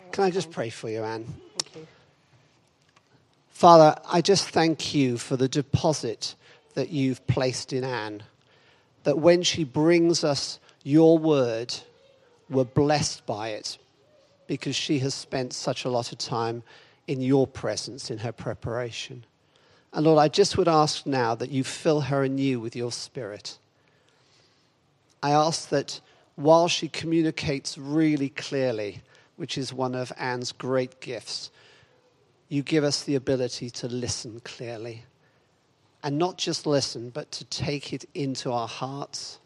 Can I just pray for you, Anne? Thank you. Father, I just thank you for the deposit that you've placed in Anne, that when she brings us your word, we're blessed by it because she has spent such a lot of time in your presence, in her preparation. And Lord, I just would ask now that you fill her anew with your spirit. I ask that while she communicates really clearly, which is one of Anne's great gifts, you give us the ability to listen clearly. And not just listen, but to take it into our hearts.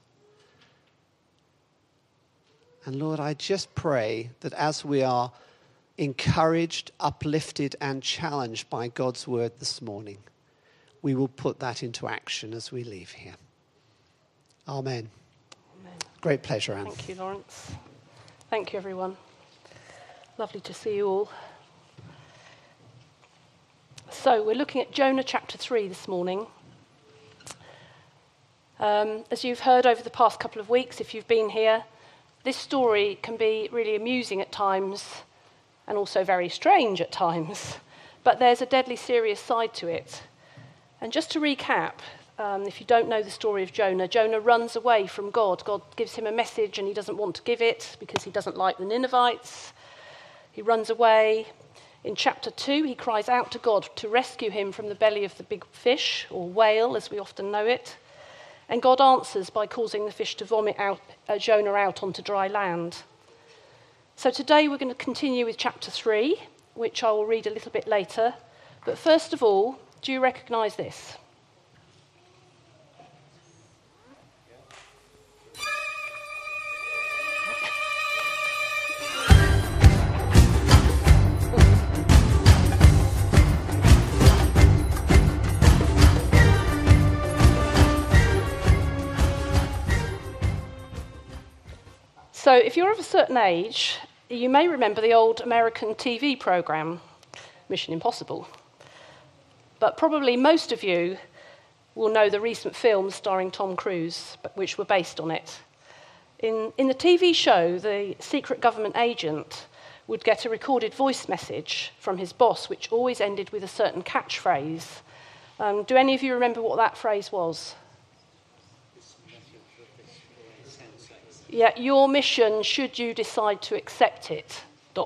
And Lord, I just pray that as we are encouraged, uplifted, and challenged by God's word this morning, we will put that into action as we leave here. Amen. Amen. Great pleasure, Anne. Thank you, Lawrence. Thank you, everyone. Lovely to see you all. So we're looking at Jonah chapter 3 this morning. As you've heard over the past couple of weeks, if you've been here, this story can be really amusing at times and also very strange at times, but there's a deadly serious side to it. And just to recap, if you don't know the story of Jonah, Jonah runs away from God. God gives him a message and he doesn't want to give it because he doesn't like the Ninevites. He runs away. In chapter 2, he cries out to God to rescue him from the belly of the big fish, or whale as we often know it. And God answers by causing the fish to vomit Jonah out onto dry land. So today we're going to continue with chapter 3, which I will read a little bit later. But first of all, do you recognise this? So if you're of a certain age, you may remember the old American TV programme, Mission Impossible. But probably most of you will know the recent films starring Tom Cruise, which were based on it. In the TV show, the secret government agent would get a recorded voice message from his boss, which always ended with a certain catchphrase. Do any of you remember what that phrase was? Yeah, your mission, should you decide to accept it, ...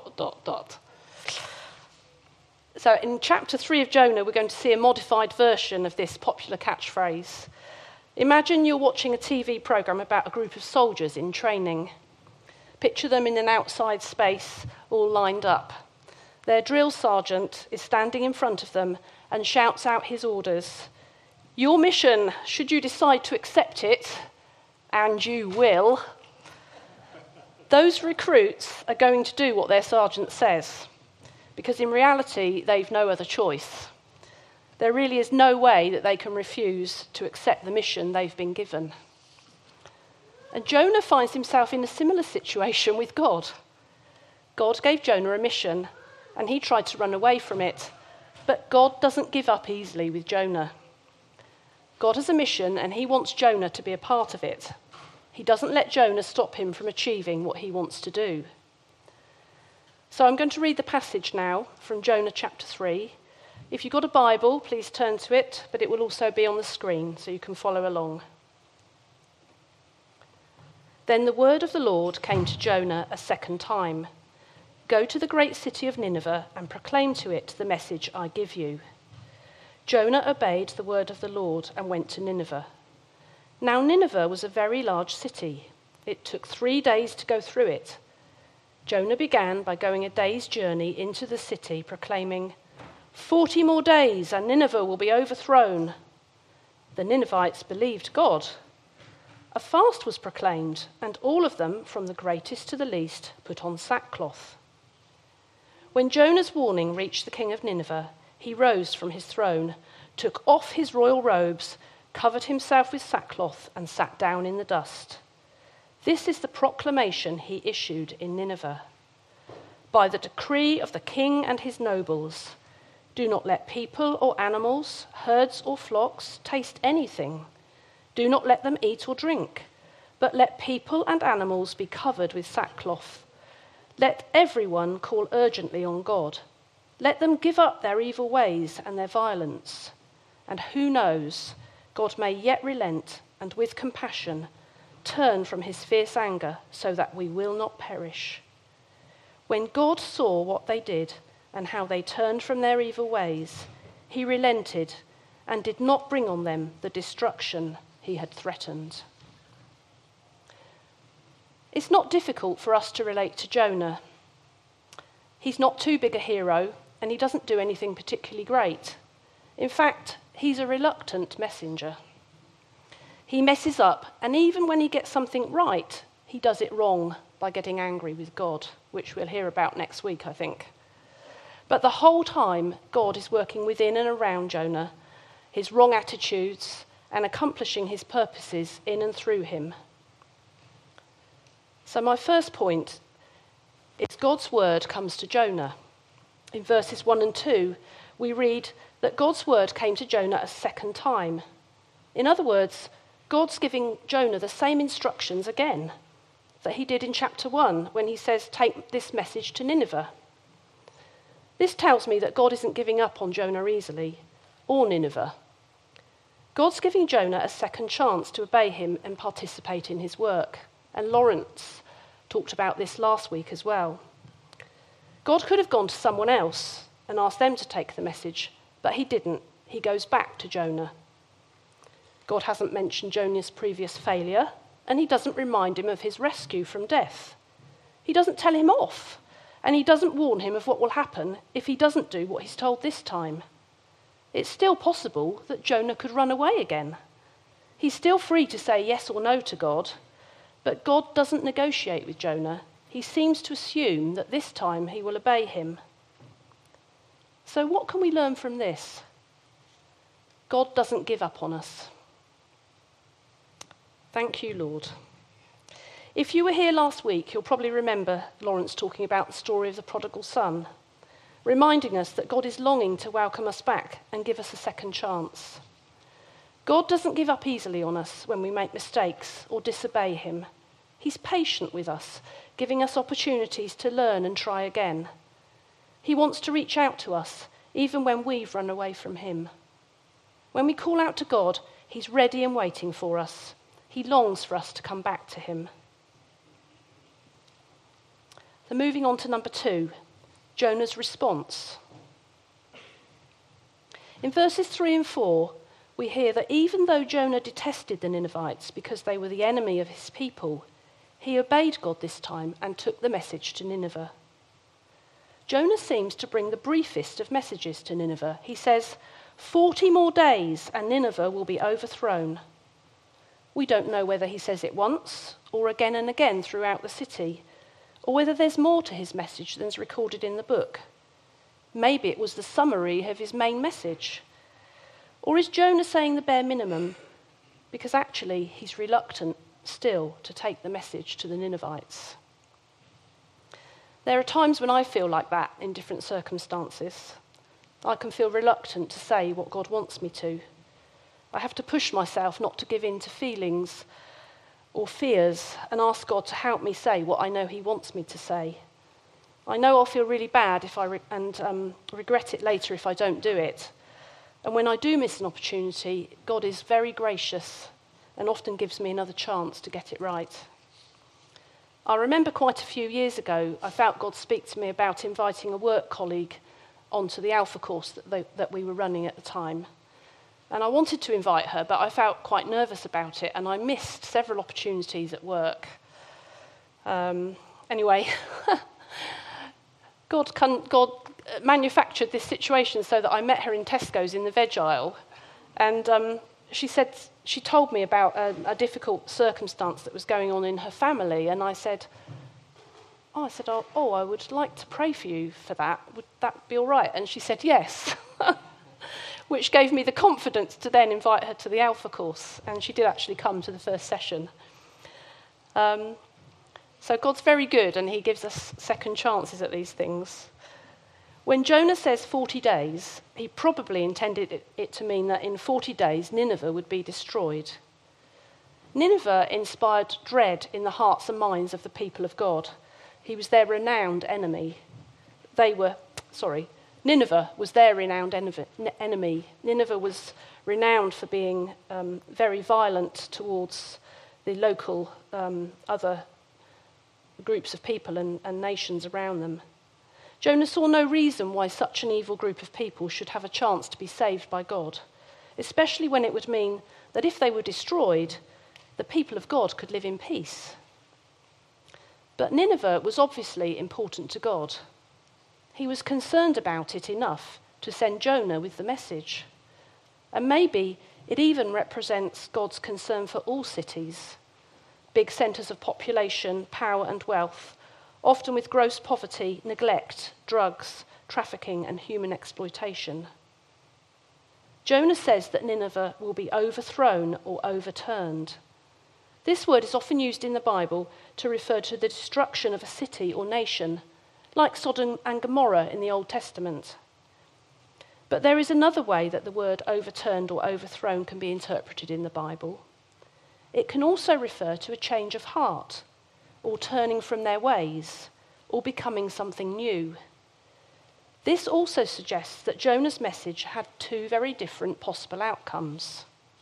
So in chapter 3 of Jonah, we're going to see a modified version of this popular catchphrase. Imagine you're watching a TV programme about a group of soldiers in training. Picture them in an outside space, all lined up. Their drill sergeant is standing in front of them and shouts out his orders. Your mission, should you decide to accept it, and you will... Those recruits are going to do what their sergeant says, because in reality, they've no other choice. There really is no way that they can refuse to accept the mission they've been given. And Jonah finds himself in a similar situation with God. God gave Jonah a mission, and he tried to run away from it, but God doesn't give up easily with Jonah. God has a mission, and he wants Jonah to be a part of it. He doesn't let Jonah stop him from achieving what he wants to do. So I'm going to read the passage now from Jonah chapter 3. If you've got a Bible, please turn to it, but it will also be on the screen so you can follow along. Then the word of the Lord came to Jonah a second time. Go to the great city of Nineveh and proclaim to it the message I give you. Jonah obeyed the word of the Lord and went to Nineveh. Now Nineveh was a very large city. It took 3 days to go through it. Jonah began by going a day's journey into the city, proclaiming, 40 more days and Nineveh will be overthrown. The Ninevites believed God. A fast was proclaimed, and all of them, from the greatest to the least, put on sackcloth. When Jonah's warning reached the king of Nineveh, he rose from his throne, took off his royal robes, covered himself with sackcloth, and sat down in the dust. This is the proclamation he issued in Nineveh. By the decree of the king and his nobles, do not let people or animals, herds or flocks taste anything. Do not let them eat or drink, but let people and animals be covered with sackcloth. Let everyone call urgently on God. Let them give up their evil ways and their violence. And who knows, God may yet relent and with compassion turn from his fierce anger so that we will not perish. When God saw what they did and how they turned from their evil ways, he relented and did not bring on them the destruction he had threatened. It's not difficult for us to relate to Jonah. He's not too big a hero, and he doesn't do anything particularly great. In fact, he's a reluctant messenger. He messes up, and even when he gets something right, he does it wrong by getting angry with God, which we'll hear about next week, I think. But the whole time, God is working within and around Jonah, his wrong attitudes, and accomplishing his purposes in and through him. So my first point is God's word comes to Jonah. In verses 1 and 2, we read that God's word came to Jonah a second time. In other words, God's giving Jonah the same instructions again that he did in chapter 1 when he says, take this message to Nineveh. This tells me that God isn't giving up on Jonah easily, or Nineveh. God's giving Jonah a second chance to obey him and participate in his work. And Lawrence talked about this last week as well. God could have gone to someone else and asked them to take the message, but he didn't. He goes back to Jonah. God hasn't mentioned Jonah's previous failure, and he doesn't remind him of his rescue from death. He doesn't tell him off, and he doesn't warn him of what will happen if he doesn't do what he's told this time. It's still possible that Jonah could run away again. He's still free to say yes or no to God, but God doesn't negotiate with Jonah. He seems to assume that this time he will obey him. So what can we learn from this? God doesn't give up on us. Thank you, Lord. If you were here last week, you'll probably remember Lawrence talking about the story of the prodigal son, reminding us that God is longing to welcome us back and give us a second chance. God doesn't give up easily on us when we make mistakes or disobey him. He's patient with us, giving us opportunities to learn and try again. He wants to reach out to us, even when we've run away from him. When we call out to God, he's ready and waiting for us. He longs for us to come back to him. So moving on to number 2, Jonah's response. In verses 3 and 4, we hear that even though Jonah detested the Ninevites because they were the enemy of his people, he obeyed God this time and took the message to Nineveh. Jonah seems to bring the briefest of messages to Nineveh. He says, 40 more days and Nineveh will be overthrown. We don't know whether he says it once or again and again throughout the city, or whether there's more to his message than's recorded in the book. Maybe it was the summary of his main message. Or is Jonah saying the bare minimum because actually he's reluctant still to take the message to the Ninevites? There are times when I feel like that in different circumstances. I can feel reluctant to say what God wants me to. I have to push myself not to give in to feelings or fears and ask God to help me say what I know he wants me to say. I know I'll feel really bad if I regret it later if I don't do it. And when I do miss an opportunity, God is very gracious and often gives me another chance to get it right. I remember quite a few years ago, I felt God speak to me about inviting a work colleague onto the Alpha course that we were running at the time. And I wanted to invite her, but I felt quite nervous about it, and I missed several opportunities at work. Anyway, God manufactured this situation so that I met her in Tesco's in the veg aisle, and she told me about a difficult circumstance that was going on in her family, and I said, I would like to pray for you for that. Would that be all right? And she said yes. Which gave me the confidence to then invite her to the Alpha course, and she did actually come to the first session. So God's very good, and he gives us second chances at these things. When Jonah says 40 days, he probably intended it to mean that in 40 days Nineveh would be destroyed. Nineveh inspired dread in the hearts and minds of the people of God. He was their renowned enemy. Nineveh was their renowned enemy. Nineveh was renowned for being very violent towards the local other groups of people and nations around them. Jonah saw no reason why such an evil group of people should have a chance to be saved by God, especially when it would mean that if they were destroyed, the people of God could live in peace. But Nineveh was obviously important to God. He was concerned about it enough to send Jonah with the message. And maybe it even represents God's concern for all cities, big centres of population, power and wealth, often with gross poverty, neglect, drugs, trafficking and human exploitation. Jonah says that Nineveh will be overthrown or overturned. This word is often used in the Bible to refer to the destruction of a city or nation, like Sodom and Gomorrah in the Old Testament. But there is another way that the word overturned or overthrown can be interpreted in the Bible. It can also refer to a change of heart, or turning from their ways, or becoming something new. This also suggests that Jonah's message had two very different possible outcomes.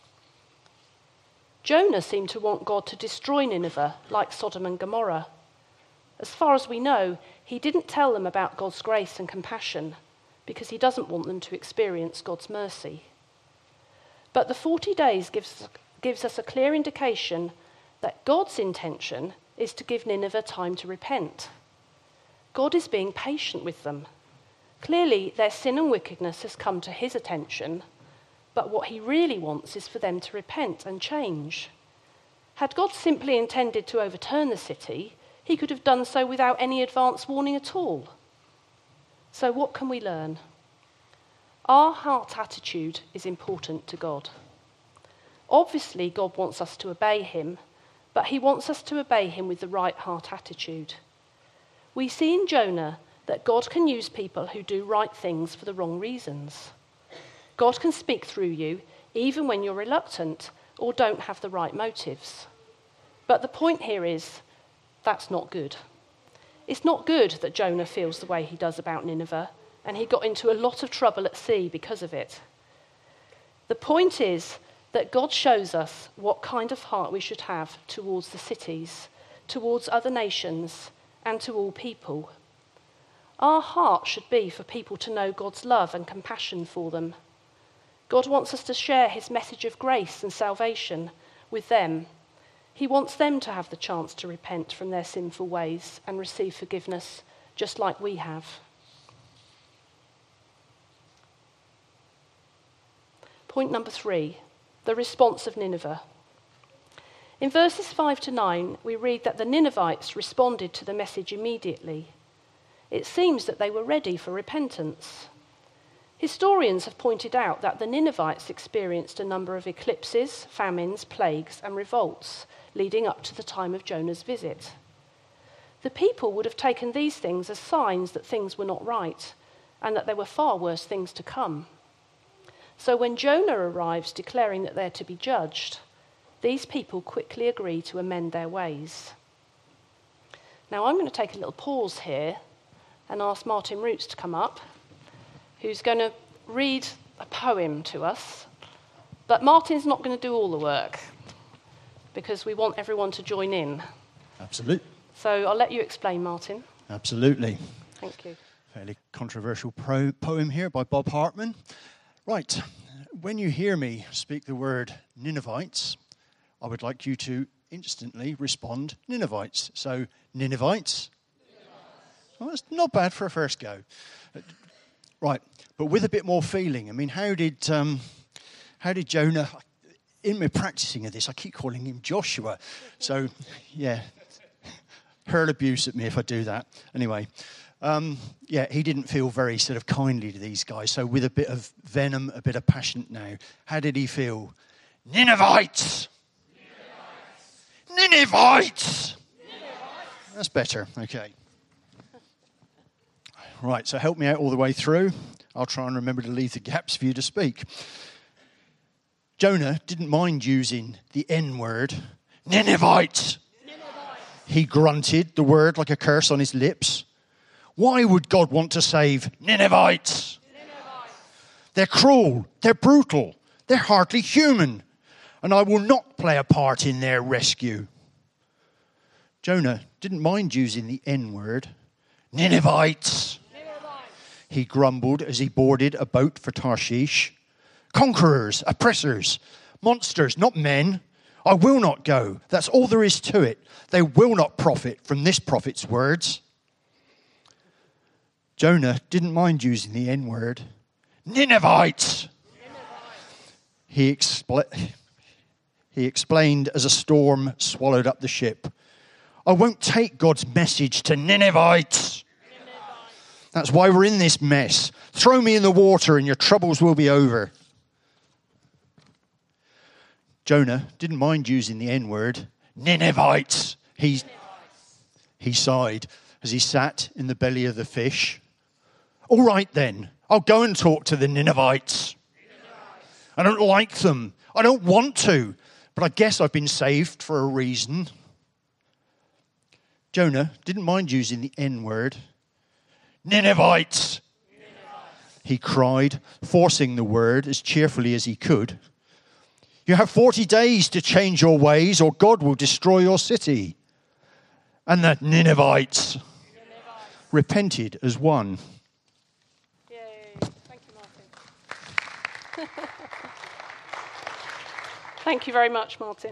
Jonah seemed to want God to destroy Nineveh like Sodom and Gomorrah. As far as we know, he didn't tell them about God's grace and compassion because he doesn't want them to experience God's mercy. But the 40 days gives us a clear indication that God's intention is to give Nineveh time to repent. God is being patient with them. Clearly, their sin and wickedness has come to his attention, but what he really wants is for them to repent and change. Had God simply intended to overturn the city, he could have done so without any advance warning at all. So what can we learn? Our heart attitude is important to God. Obviously, God wants us to obey him, but he wants us to obey him with the right heart attitude. We see in Jonah that God can use people who do right things for the wrong reasons. God can speak through you even when you're reluctant or don't have the right motives. But the point here is, that's not good. It's not good that Jonah feels the way he does about Nineveh, and he got into a lot of trouble at sea because of it. The point is that God shows us what kind of heart we should have towards the cities, towards other nations, and to all people. Our heart should be for people to know God's love and compassion for them. God wants us to share his message of grace and salvation with them. He wants them to have the chance to repent from their sinful ways and receive forgiveness, just like we have. Point number 3, the response of Nineveh. In verses 5 to 9, we read that the Ninevites responded to the message immediately. It seems that they were ready for repentance. Historians have pointed out that the Ninevites experienced a number of eclipses, famines, plagues, and revolts leading up to the time of Jonah's visit. The people would have taken these things as signs that things were not right and that there were far worse things to come. So when Jonah arrives declaring that they're to be judged, these people quickly agree to amend their ways. Now I'm going to take a little pause here and ask Martin Roots to come up, who's going to read a poem to us. But Martin's not going to do all the work because we want everyone to join in. Absolutely. So I'll let you explain, Martin. Absolutely. Thank you. Fairly controversial poem here by Bob Hartman. Right. When you hear me speak the word Ninevites, I would like you to instantly respond Ninevites. So, Ninevites. Well, that's not bad for a first go. Right, but with a bit more feeling. I mean, how did Jonah, in my practicing of this, I keep calling him Joshua. So, yeah, hurl abuse at me if I do that. Anyway, he didn't feel very sort of kindly to these guys. So with a bit of venom, a bit of passion now, how did he feel? Ninevites! Ninevites! That's better, okay. Right, so help me out all the way through. I'll try and remember to leave the gaps for you to speak. Jonah didn't mind using the N word, Ninevites. He grunted the word like a curse on his lips. Why would God want to save Ninevites? They're cruel, they're brutal, they're hardly human, and I will not play a part in their rescue. Jonah didn't mind using the N-word. Ninevites. He grumbled as he boarded a boat for Tarshish. Conquerors, oppressors, monsters, not men. I will not go. That's all there is to it. They will not profit from this prophet's words. Jonah didn't mind using the N-word. Ninevites! He explained as a storm swallowed up the ship. I won't take God's message to Ninevites. That's why we're in this mess. Throw me in the water and your troubles will be over. Jonah didn't mind using the N-word. Ninevites! He sighed as he sat in the belly of the fish. All right then, I'll go and talk to the Ninevites. I don't like them. I don't want to, but I guess I've been saved for a reason. Jonah didn't mind using the N-word. Ninevites! He cried, forcing the word as cheerfully as he could. You have 40 days to change your ways or God will destroy your city. And the Ninevites repented as one. Yay. Thank you, Martin. Thank you very much, Martin.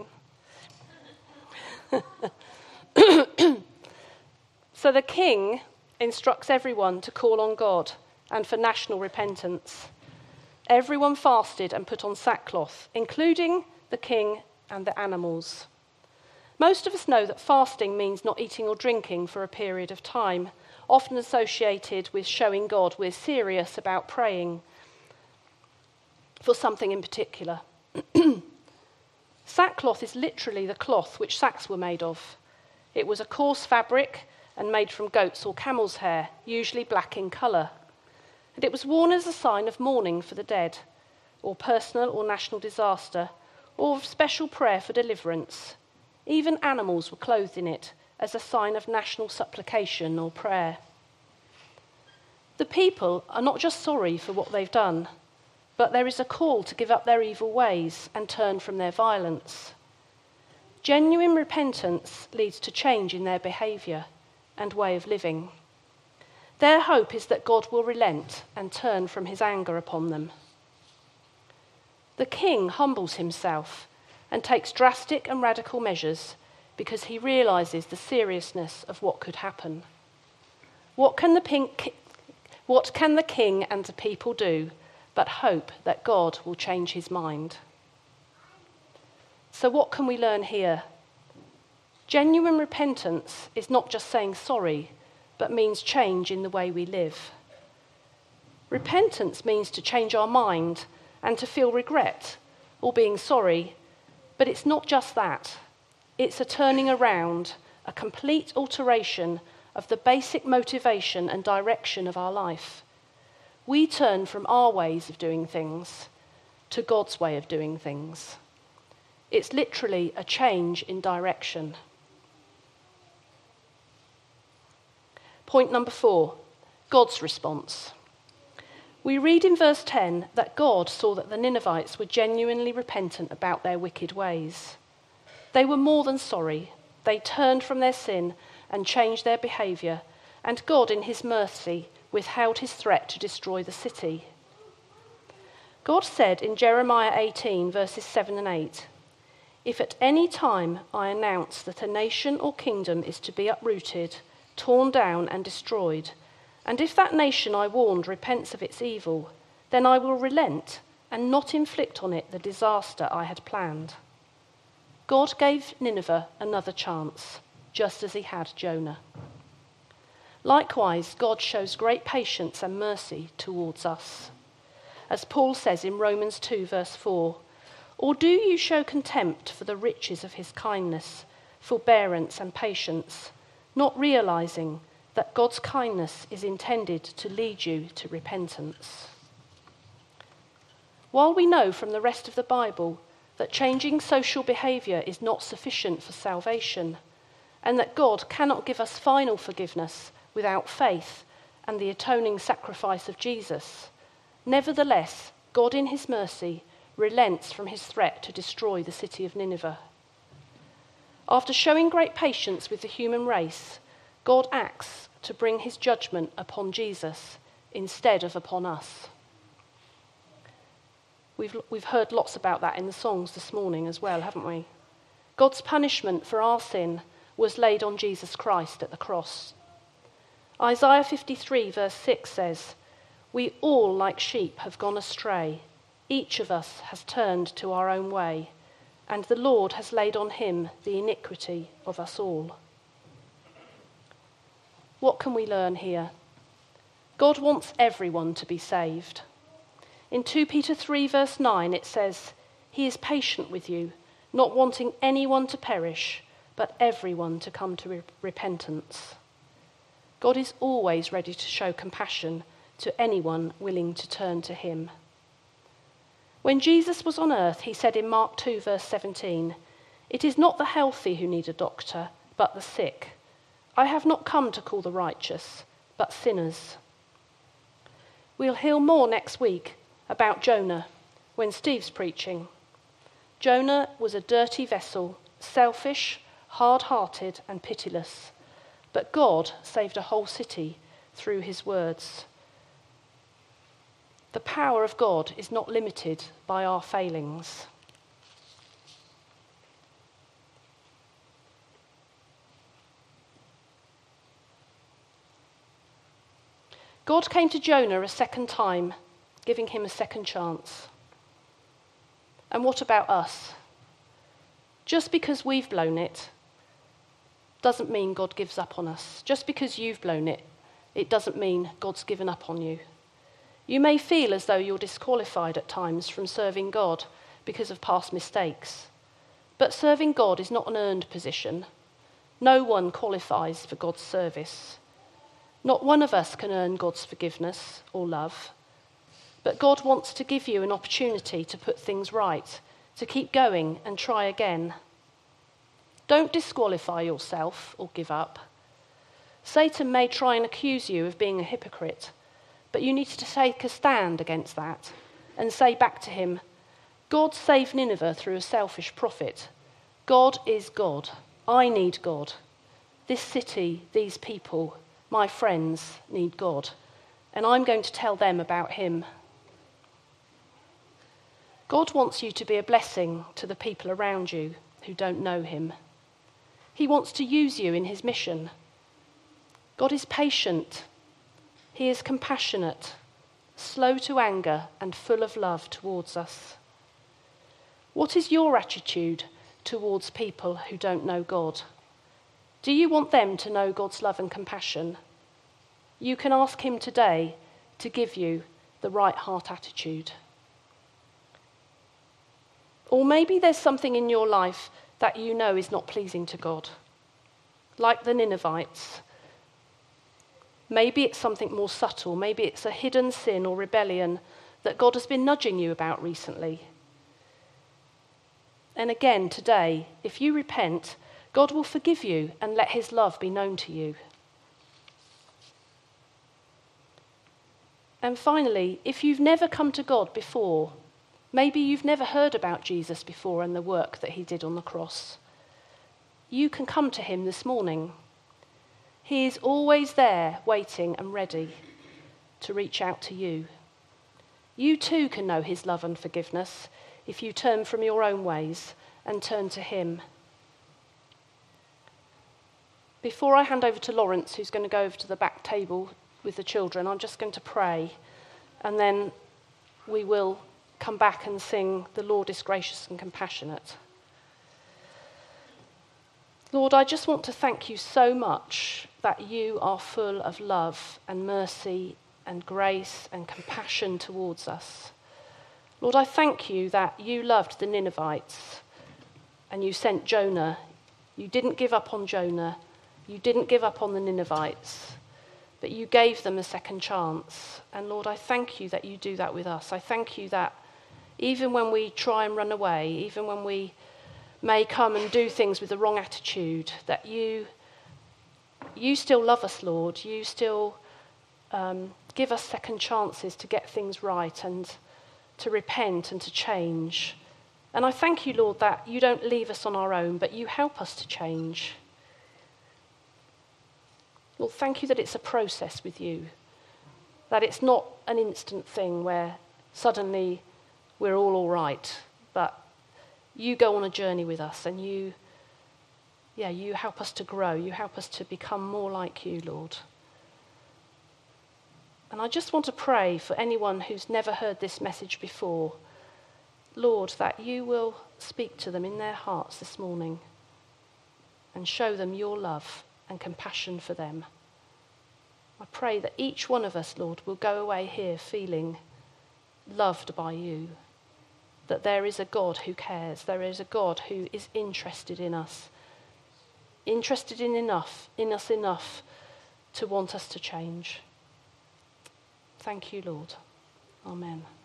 So the king instructs everyone to call on God and for national repentance. Everyone fasted and put on sackcloth, including the king and the animals. Most of us know that fasting means not eating or drinking for a period of time, often associated with showing God we're serious about praying for something in particular. Sackcloth is literally the cloth which sacks were made of. It was a coarse fabric and made from goat's or camel's hair, usually black in colour. And it was worn as a sign of mourning for the dead, or personal or national disaster, or of special prayer for deliverance. Even animals were clothed in it as a sign of national supplication or prayer. The people are not just sorry for what they've done, but there is a call to give up their evil ways and turn from their violence. Genuine repentance leads to change in their behaviour and way of living. Their hope is that God will relent and turn from his anger upon them. The king humbles himself and takes drastic and radical measures because he realises the seriousness of what could happen. What can the king and the people do but hope that God will change his mind? So what can we learn here? Genuine repentance is not just saying sorry, but means change in the way we live. Repentance means to change our mind and to feel regret or being sorry, but it's not just that. It's a turning around, a complete alteration of the basic motivation and direction of our life. We turn from our ways of doing things to God's way of doing things. It's literally a change in direction. Point number 4, God's response. We read in verse 10 that God saw that the Ninevites were genuinely repentant about their wicked ways. They were more than sorry. They turned from their sin and changed their behaviour, and God, in his mercy, withheld his threat to destroy the city. God said in Jeremiah 18, verses 7 and 8, "If at any time I announce that a nation or kingdom is to be uprooted, torn down and destroyed, and if that nation I warned repents of its evil, then I will relent and not inflict on it the disaster I had planned." God gave Nineveh another chance, just as he had Jonah. Likewise, God shows great patience and mercy towards us. As Paul says in Romans 2, verse 4, "Or do you show contempt for the riches of his kindness, forbearance and patience, not realizing that God's kindness is intended to lead you to repentance?" While we know from the rest of the Bible that changing social behaviour is not sufficient for salvation, and that God cannot give us final forgiveness without faith and the atoning sacrifice of Jesus. Nevertheless, God in his mercy relents from his threat to destroy the city of Nineveh. After showing great patience with the human race, God acts to bring his judgment upon Jesus instead of upon us. We've heard lots about that in the songs this morning as well, haven't we? God's punishment for our sin was laid on Jesus Christ at the cross. Isaiah 53 verse 6 says, "We all like sheep have gone astray. Each of us has turned to our own way, and the Lord has laid on him the iniquity of us all." What can we learn here? God wants everyone to be saved. In 2 Peter 3 verse 9 it says, "He is patient with you, not wanting anyone to perish, but everyone to come to repentance." God is always ready to show compassion to anyone willing to turn to him. When Jesus was on earth, he said in Mark 2 verse 17, "It is not the healthy who need a doctor, but the sick. I have not come to call the righteous, but sinners." We'll hear more next week about Jonah when Steve's preaching. Jonah was a dirty vessel, selfish, hard-hearted and pitiless. But God saved a whole city through his words. The power of God is not limited by our failings. God came to Jonah a second time, giving him a second chance. And what about us? Just because we've blown it doesn't mean God gives up on us. Just because you've blown it, it doesn't mean God's given up on you. You may feel as though you're disqualified at times from serving God because of past mistakes. But serving God is not an earned position. No one qualifies for God's service. Not one of us can earn God's forgiveness or love. But God wants to give you an opportunity to put things right, to keep going and try again. Don't disqualify yourself or give up. Satan may try and accuse you of being a hypocrite, but you need to take a stand against that and say back to him, God saved Nineveh through a selfish prophet. God is God. I need God. This city, these people, my friends need God, and I'm going to tell them about him. God wants you to be a blessing to the people around you who don't know him. He wants to use you in his mission. God is patient. He is compassionate, slow to anger, and full of love towards us. What is your attitude towards people who don't know God? Do you want them to know God's love and compassion? You can ask him today to give you the right heart attitude. Or maybe there's something in your life that you know is not pleasing to God, like the Ninevites. Maybe it's something more subtle. Maybe it's a hidden sin or rebellion that God has been nudging you about recently. And again, today, if you repent, God will forgive you and let his love be known to you. And finally, if you've never come to God before, maybe you've never heard about Jesus before and the work that he did on the cross, you can come to him this morning. He is always there, waiting and ready to reach out to you. You too can know his love and forgiveness if you turn from your own ways and turn to him. Before I hand over to Lawrence, who's going to go over to the back table with the children, I'm just going to pray, and then we will come back and sing "The Lord is Gracious and Compassionate." Lord, I just want to thank you so much that you are full of love and mercy and grace and compassion towards us. Lord, I thank you that you loved the Ninevites and you sent Jonah. You didn't give up on Jonah. You didn't give up on the Ninevites, but you gave them a second chance. And Lord, I thank you that you do that with us. I thank you that even when we try and run away, even when we may come and do things with the wrong attitude, that you you still love us, Lord. You still give us second chances to get things right and to repent and to change. And I thank you, Lord, that you don't leave us on our own, but you help us to change. Lord, thank you that it's a process with you, that it's not an instant thing where suddenly we're all right, but you go on a journey with us and you help us to grow. You help us to become more like you, Lord. And I just want to pray for anyone who's never heard this message before, Lord, that you will speak to them in their hearts this morning and show them your love and compassion for them. I pray that each one of us, Lord, will go away here feeling loved by you, that there is a God who cares, there is a God who is interested in us, interested in us enough to want us to change. Thank you, Lord. Amen.